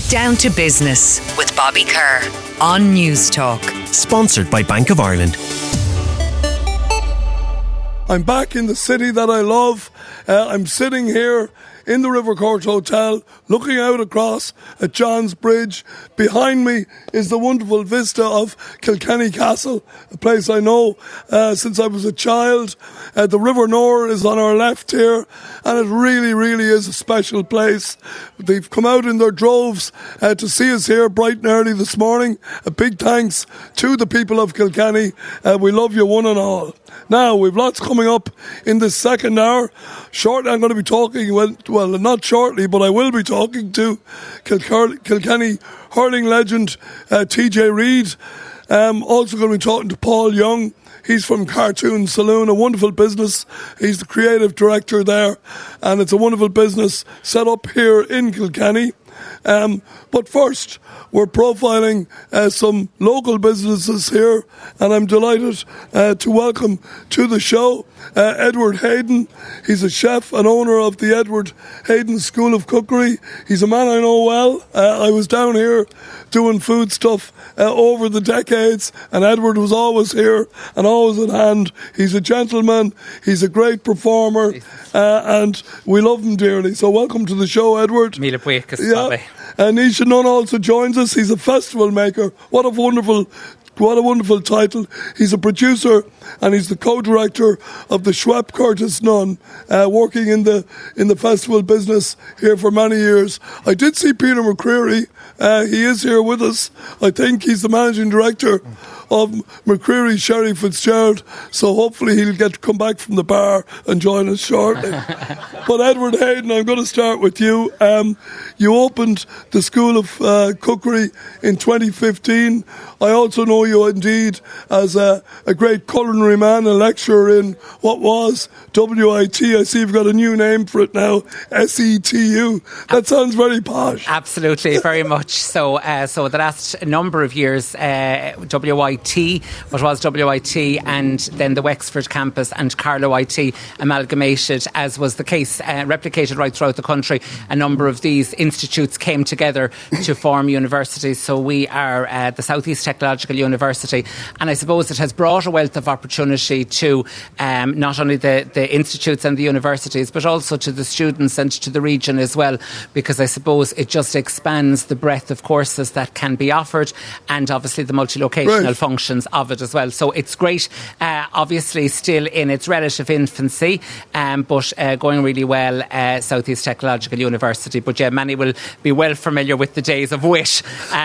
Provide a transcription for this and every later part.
Down to Business with Bobby Kerr on News Talk. Sponsored by Bank of Ireland. I'm back in the city that I love. I'm sitting here in the River Court Hotel, looking out across at John's Bridge. Behind me is the wonderful vista of Kilkenny Castle, a place I know since I was a child. The River Nore is on our left here, and it really, really is a special place. They've come out in their droves to see us here bright and early this morning. A big thanks to the people of Kilkenny. We love you one and all. Now, we've lots coming up in this second hour. Shortly, I'm going to be talking, well, not shortly, but I will be talking to Kilkenny hurling legend TJ Reid. Also going to be talking to Paul Young. He's from Cartoon Saloon, a wonderful business. He's the creative director there, and it's a wonderful business set up here in Kilkenny. But first, we're profiling some local businesses here, and I'm delighted to welcome to the show Edward Hayden. He's a chef and owner of the Edward Hayden School of Cookery. He's a man I know well. I was down here doing food stuff over the decades, and Edward was always here and always at hand. He's a gentleman, he's a great performer, and we love him dearly. So welcome to the show, Edward. Mille buíochas, yeah. Nisha Nunn also joins us. He's a festival maker. What a wonderful title. He's a producer and he's the co-director of the Schwepp Curtis Nunn, working in the festival business here for many years. I did see Peter McCreary. He is here with us. I think he's the managing director of McCreary Sherry Fitzgerald, so hopefully he'll get to come back from the bar and join us shortly. But Edward Hayden, I'm going to start with you. You opened the School of Cookery in 2015. I also know you indeed as a great culinary man, a lecturer in what was WIT. I see you've got a new name for it now, SETU. That sounds very posh. Absolutely, very much so. So the last number of years, WIT, what was WIT, and then the Wexford campus and Carlow IT amalgamated, as was the case, replicated right throughout the country. A number of these institutes came together to form universities. So we are the South East Technological University, and I suppose it has brought a wealth of opportunity to not only the institutes and the universities, but also to the students and to the region as well, because I suppose it just expands the breadth of courses that can be offered, and obviously the multi-locational functions of it as well. So it's great, obviously still in its relative infancy, but going really well, South East Technological University. But yeah, many will be well familiar with the days of WIT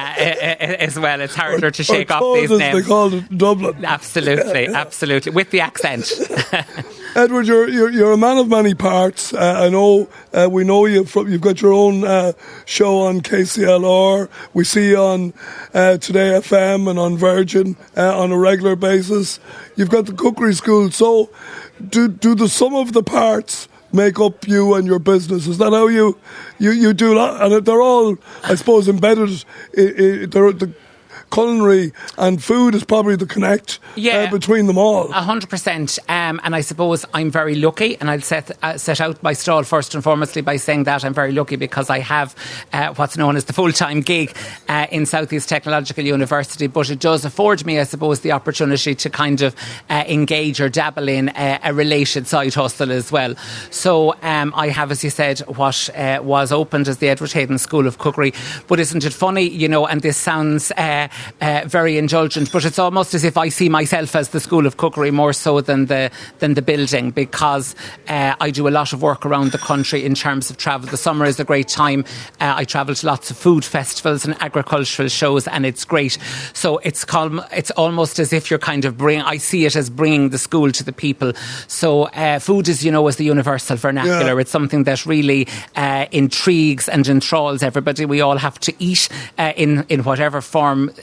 as well. It's harder to shake off these names. They called it Dublin. Absolutely, absolutely, with the accent. Edward, you're a man of many parts. I know we know you from. You've got your own show on KCLR. We see you on Today FM and on Virgin on a regular basis. You've got the cookery school. So, do the sum of the parts make up you and your business? Is that how you do that? And they're all, I suppose, embedded. The culinary and food is probably the connect between them all. 100%. And I suppose I'm very lucky, and I'll set out my stall first and foremostly by saying that I'm very lucky because I have what's known as the full-time gig in South East Technological University, but it does afford me, I suppose, the opportunity to kind of engage or dabble in a related side hustle as well. So I have, as you said, what was opened as the Edward Hayden School of Cookery. But isn't it funny, and this sounds very indulgent, but it's almost as if I see myself as the School of Cookery more so than the building, because I do a lot of work around the country in terms of travel. The summer is a great time. I travel to lots of food festivals and agricultural shows, and it's great. So it's almost as if you're kind of I see it as bringing the school to the people. So food is, is the universal vernacular. Yeah. It's something that really intrigues and enthralls everybody. We all have to eat in whatever form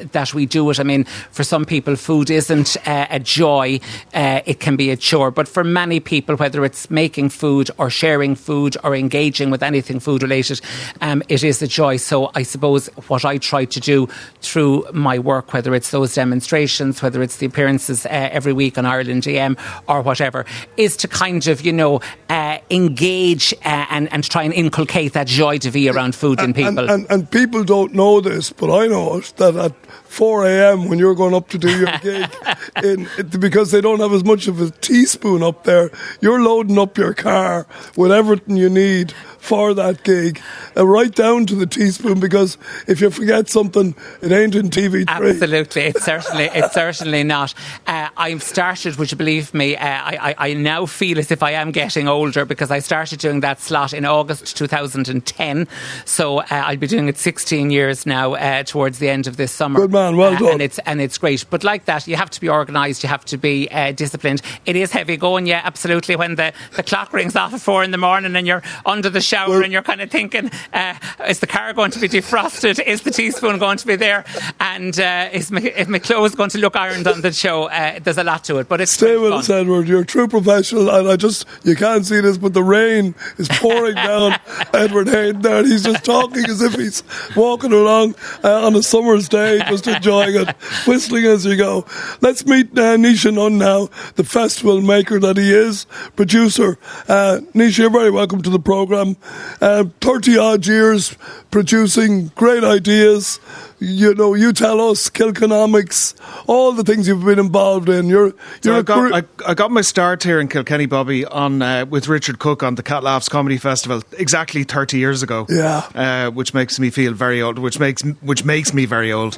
that we do it. I mean, for some people, food isn't a joy. It can be a chore. But for many people, whether it's making food or sharing food or engaging with anything food related, it is a joy. So I suppose what I try to do through my work, whether it's those demonstrations, whether it's the appearances every week on Ireland EM or whatever, is to kind of, engage and try and inculcate that joy de vie around food in people. And people don't know this, but I know it, that at 4 a.m. when you're going up to do your gig, because they don't have as much of a teaspoon up there, you're loading up your car with everything you need for that gig, right down to the teaspoon, because if you forget something, it ain't in TV3. Absolutely, it's certainly not. I've started, would you believe me, I now feel as if I am getting older, because I started doing that slot in August 2010, so I'll be doing it 16 years now towards the end of this summer. Good man, well done. And it's great, but like that, you have to be organised, you have to be disciplined. It is heavy going, yeah, absolutely, when the clock rings off at 4 a.m. and you're under the shower and you're kind of thinking, is the car going to be defrosted? Is the teaspoon going to be there? And is my clothes going to look ironed on the show? There's a lot to it, but it's Stay with us, Edward. You're a true professional, and you can't see this, but the rain is pouring down Edward Hayden there, and he's just talking as if he's walking along on a summer's day, just enjoying it, whistling as you go. Let's meet Naoise Nunn now, the festival maker that he is, producer. Naoise, you're very welcome to the programme. 30 odd years producing great ideas. You tell us, Kilkenomics, all the things you've been involved in. I got my start here in Kilkenny, Bobby, on with Richard Cook on the Cat Laughs Comedy Festival exactly 30 years ago. Yeah, which makes me feel very old. Which makes me very old.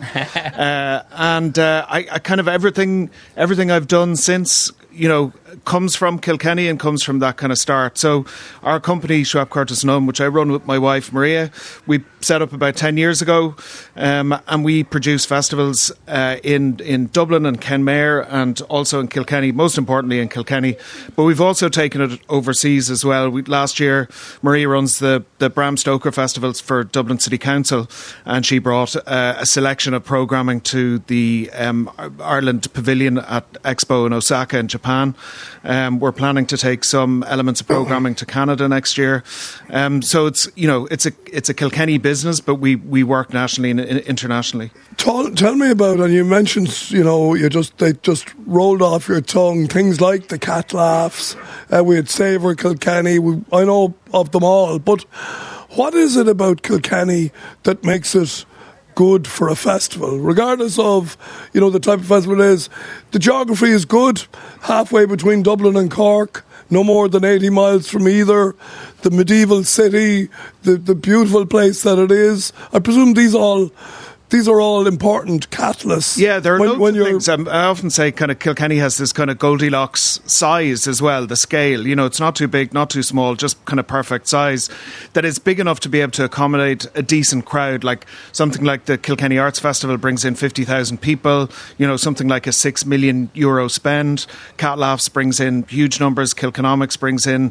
I kind of everything I've done since, comes from Kilkenny and comes from that kind of start. So our company, Schwab Curtis Nunn, which I run with my wife Maria, we set up about 10 years ago, and we produce festivals in Dublin and Kenmare, and also in Kilkenny, most importantly in Kilkenny. But we've also taken it overseas as well. Last year, Maria runs the Bram Stoker Festivals for Dublin City Council, and she brought a selection of programming to the Ireland Pavilion at Expo in Osaka in Japan. We're planning to take some elements of programming to Canada next year. So it's a Kilkenny business, but we work nationally and internationally. Tell me about, and you mentioned, they just rolled off your tongue, things like the Cat Laughs. We had Savour Kilkenny. I know of them all, but what is it about Kilkenny that makes it good for a festival, regardless of the type of festival it is? The geography is good, halfway between Dublin and Cork, no more than 80 miles from either. The medieval city, the beautiful place that it is. I presume these are all important catalysts. Yeah, there are loads of things. I often say kind of Kilkenny has this kind of Goldilocks size as well, the scale. It's not too big, not too small, just kind of perfect size. That is big enough to be able to accommodate a decent crowd. Like something like the Kilkenny Arts Festival brings in 50,000 people. Something like a €6 million spend. Cat Laughs brings in huge numbers. Kilkenomics brings in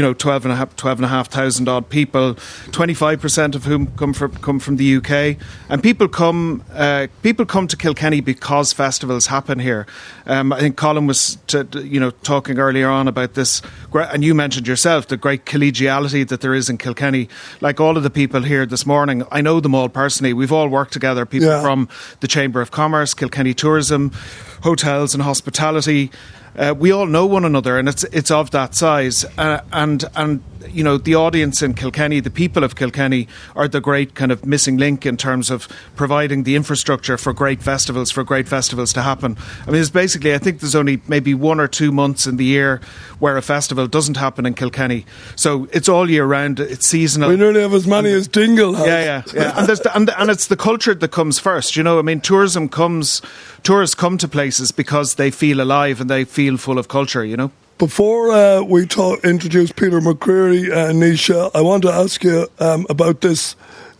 12,500 odd people. 25% of whom come from the UK, and people come to Kilkenny because festivals happen here. I think Colin was talking earlier on about this, and you mentioned yourself the great collegiality that there is in Kilkenny. Like all of the people here this morning, I know them all personally. We've all worked together. People from the Chamber of Commerce, Kilkenny Tourism, hotels and hospitality. We all know one another, and it's of that size. And the audience in Kilkenny, the people of Kilkenny, are the great kind of missing link in terms of providing the infrastructure for great festivals to happen. I mean, it's basically, I think there's only maybe 1 or 2 months in the year where a festival doesn't happen in Kilkenny. So it's all year round. It's seasonal. We nearly have as many as Dingle has. Yeah. And it's the culture that comes first. I mean, tourists come to places because they feel alive and they feel full of culture. Before we introduce Peter McCreary and Naoise, I want to ask you about this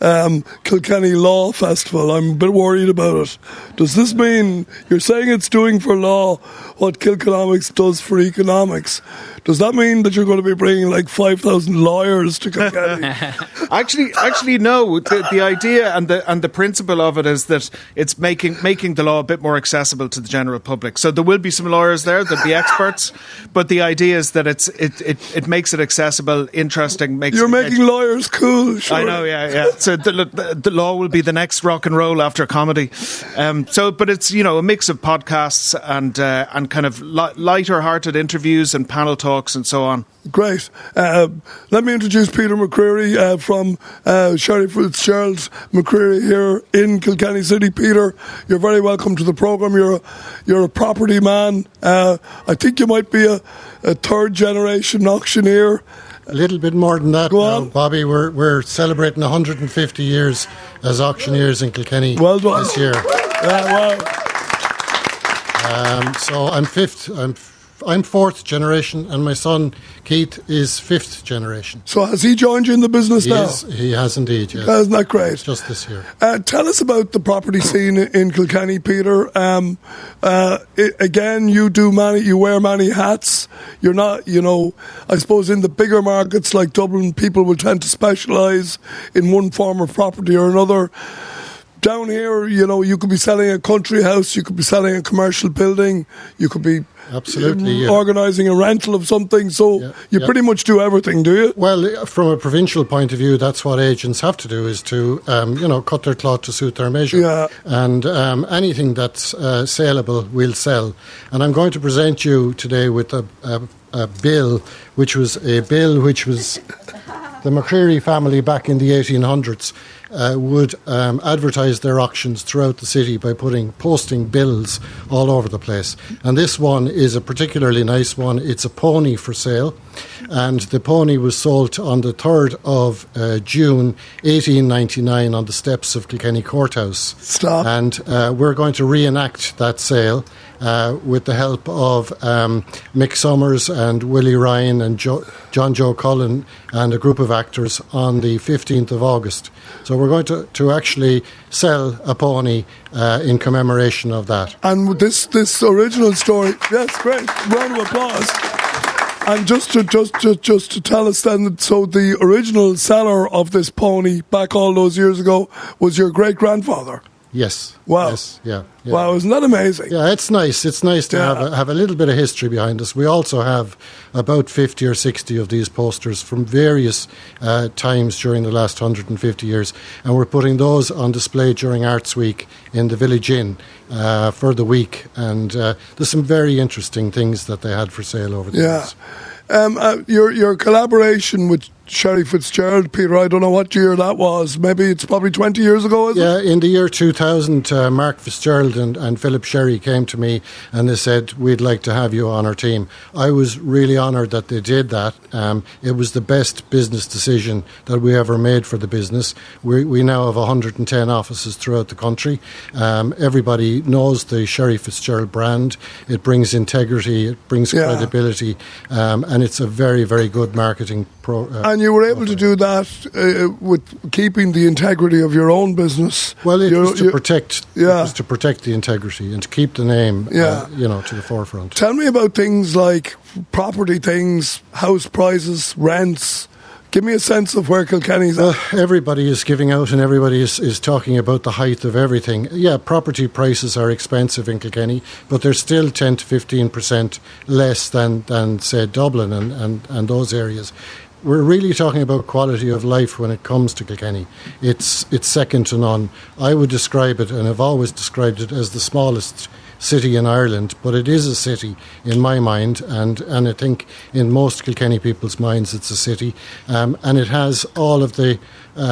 Kilkenny Law Festival. I'm a bit worried about it. Does this mean you're saying it's doing for law what Kilconomics does for economics? Does that mean that you're going to be bringing like 5,000 lawyers to Kilkenny? Actually, no. The idea and the principle of it is that it's making the law a bit more accessible to the general public. So there will be some lawyers there, there'll be experts, but the idea is that it makes it accessible, interesting. You're making lawyers cool. Sure. I know, yeah. So the law will be the next rock and roll after comedy. But it's a mix of podcasts and kind of lighter-hearted interviews and panel talks and so on. Great. Let me introduce Peter McCreary from Sherry Fitzgerald McCreary here in Kilkenny City. Peter, you're very welcome to the programme. You're a property man. I think you might be a third generation auctioneer. A little bit more than that. Go on. Bobby. We're celebrating 150 years as auctioneers in Kilkenny this year. Wow. So I'm fifth. I'm fourth generation, and my son Keith is fifth generation. So has he joined you in the business now? He has indeed, yes. Isn't that great? Just this year. Tell us about the property scene in Kilkenny, Peter. Again, you wear many hats. You're not, I suppose in the bigger markets like Dublin, people will tend to specialise in one form of property or another. Down here, you could be selling a country house, you could be selling a commercial building, you could be organising a rental of something. So you pretty much do everything, do you? Well, from a provincial point of view, that's what agents have to do, is to cut their cloth to suit their measure. Yeah. And anything that's saleable, we'll sell. And I'm going to present you today with a bill, which was the McCreary family back in the 1800s. Would advertise their auctions throughout the city by posting bills all over the place. And this one is a particularly nice one. It's a pony for sale, and the pony was sold on the 3rd of June 1899 on the steps of Kilkenny Courthouse. Stop. And we're going to reenact that sale with the help of Mick Summers and Willie Ryan and John Joe Cullen and a group of actors on the 15th of August. So we're going to actually sell a pony in commemoration of that. And this original story, yes, great, round of applause. And just to tell us then, so the original seller of this pony back all those years ago was your great grandfather. Yes. Wow. Yes. Yeah. Wow, isn't that amazing? Yeah, it's nice. It's nice to have a little bit of history behind us. We also have about 50 or 60 of these posters from various times during the last 150 years, and we're putting those on display during Arts Week in the Village Inn for the week. And there's some very interesting things that they had for sale over the years. Your collaboration with Sherry Fitzgerald, Peter, I don't know what year that was. Maybe it's probably 20 years ago, is it? Yeah, in the year 2000, Mark Fitzgerald and Philip Sherry came to me and they said, we'd like to have you on our team. I was really honoured that they did that. It was the best business decision that we ever made for the business. We now have 110 offices throughout the country. Everybody knows the Sherry Fitzgerald brand. It brings integrity, it brings credibility, and it's a very, very good marketing and you were able to do that with keeping the integrity of your own business. Well, it was to protect the integrity and to keep the name, to the forefront. Tell me about things like property things, house prices, rents. Give me a sense of where Kilkenny's at. Everybody is giving out and everybody is talking about the height of everything. Yeah, property prices are expensive in Kilkenny, but they're still 10 to 15% less than say, Dublin and those areas. We're really talking about quality of life when it comes to Kilkenny. It's second to none. I would describe it, and I've always described it, as the smallest city in Ireland, but it is a city in my mind, and I think in most Kilkenny people's minds it's a city, and it has all of the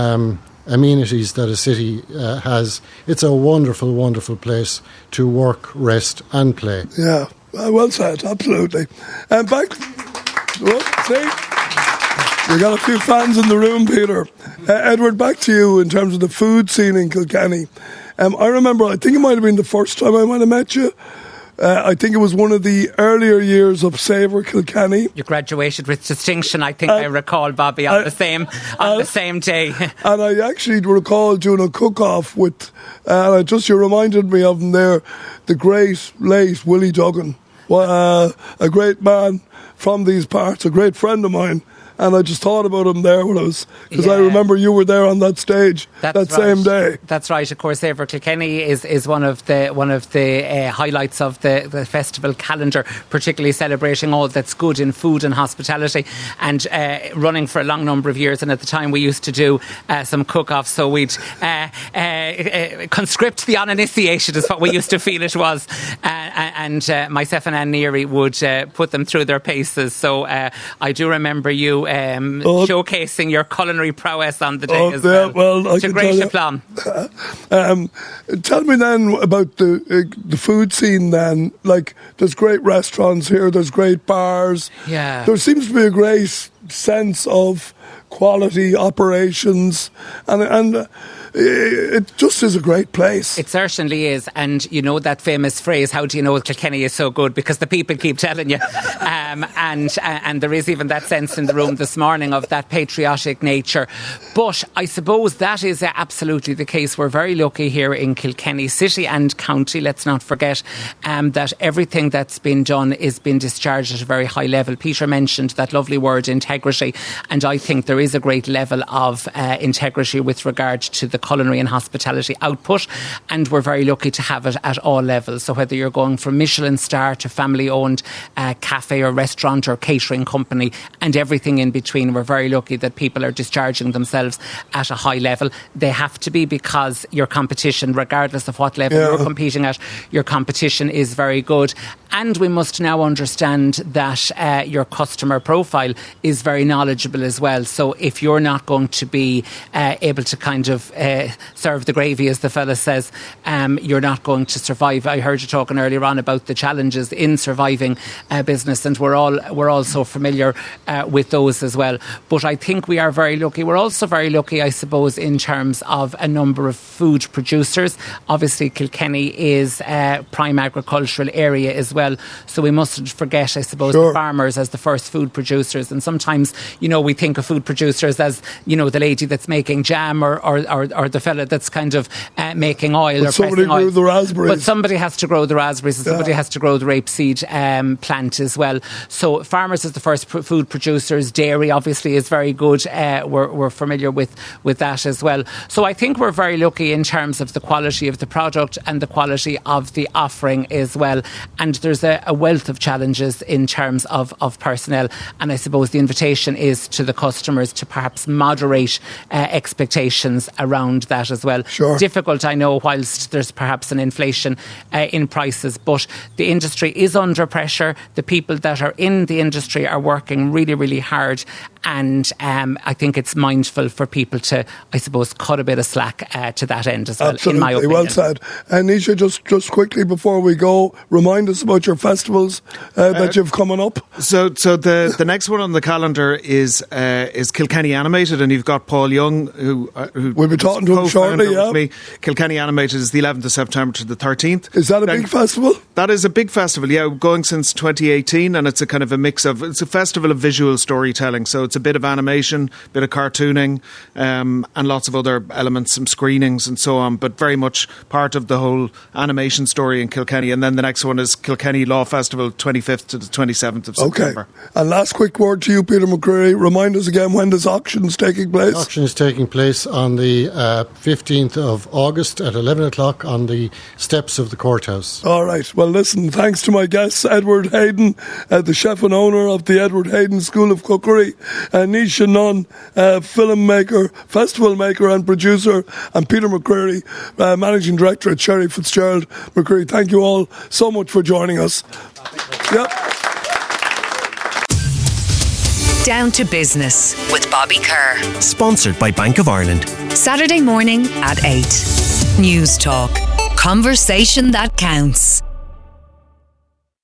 amenities that a city has. It's a wonderful, wonderful place to work, rest and play. Yeah, well said, absolutely. And back, see? We got a few fans in the room, Peter. Edward, back to you in terms of the food scene in Kilkenny. I remember, I think it might have been the first time I might have met you. I think it was one of the earlier years of Savour Kilkenny. You graduated with distinction, I think I recall, Bobby, on the same day. And I actually recall doing a cook-off with, you reminded me of him there, the great late Willie Duggan, a great man from these parts, a great friend of mine. And I just thought about him there because I remember you were there on that stage same day. That's right. Of course, Savour Kilkenny is one of the highlights of the festival calendar, particularly celebrating all that's good in food and hospitality, and running for a long number of years. And at the time, we used to do some cook-offs, so we'd conscript the uninitiated, is what we used to feel it was, and myself and Anne Neary would put them through their paces. So I do remember you showcasing your culinary prowess on the day as well. Well, to great aplomb. Tell me then about the food scene then. Like, there's great restaurants here, there's great bars. Yeah. There seems to be a great sense of quality operations, and it just is a great place. It certainly is. And you know that famous phrase, how do you know Kilkenny is so good? Because the people keep telling you. And there is even that sense in the room this morning of that patriotic nature. But I suppose that is absolutely the case. We're very lucky here in Kilkenny City and County. Let's not forget that everything that's been done is being discharged at a very high level. Peter mentioned that lovely word, integrity. And I think there is a great level of integrity with regard to the culinary and hospitality output, and we're very lucky to have it at all levels. So whether you're going from Michelin star to family-owned cafe or restaurant or catering company and everything in between, we're very lucky that people are discharging themselves at a high level. They have to be, because your competition, regardless of what level you're competing at, your competition is very good. And we must now understand that your customer profile is very knowledgeable as well. So if you're not going to be able to kind of serve the gravy, as the fella says, you're not going to survive. I heard you talking earlier on about the challenges in surviving business, and we're all so familiar with those as well. But I think we are very lucky. We're also very lucky, I suppose, in terms of a number of food producers. Obviously, Kilkenny is a prime agricultural area as well, so we mustn't forget, I suppose, the farmers as the first food producers. And sometimes, we think of food producers as, the lady that's making jam or the fella that's kind of making oil or pressing oil. The raspberries. But somebody has to grow the raspberries, and somebody has to grow the rapeseed plant as well. So farmers as the first food producers. Dairy obviously is very good. We're familiar with that as well. So I think we're very lucky in terms of the quality of the product and the quality of the offering as well. And there's a wealth of challenges in terms of personnel. And I suppose the invitation is to the customers to perhaps moderate expectations around that as well. Sure. Difficult, I know, whilst there's perhaps an inflation in prices, but the industry is under pressure. The people that are in the industry are working really, really hard, and I think it's mindful for people to, I suppose, cut a bit of slack to that end as well. Absolutely, in my opinion. well said. And Nisha, just quickly before we go, remind us about your festivals that you've coming up. So the next one on the calendar is Kilkenny Animated, and you've got Paul Young, who we'll be talking to him shortly. Yeah, me. Kilkenny Animated is the 11th of September to the 13th. Is that a big festival? That is a big festival. Yeah, going since 2018, and it's a kind of a mix of, it's a festival of visual storytelling. So it's a bit of animation, a bit of cartooning, and lots of other elements, some screenings and so on, but very much part of the whole animation story in Kilkenny. And then the next one is Kilkenny Law Festival, 25th to the 27th of September. Okay. And last quick word to you, Peter McCreary. Remind us again, when this auction is taking place? The auction is taking place on the 15th of August at 11 o'clock on the steps of the courthouse. All right. Well, listen, thanks to my guests, Edward Hayden, the chef and owner of the Edward Hayden School of Cookery, Nisha Nunn, filmmaker, festival maker and producer, and Peter McCreary, managing director at Sherry Fitzgerald. McCreary, thank you all so much for joining us. Yep. Down to Business with Bobby Kerr. Sponsored by Bank of Ireland. Saturday morning at 8. News Talk. Conversation that counts.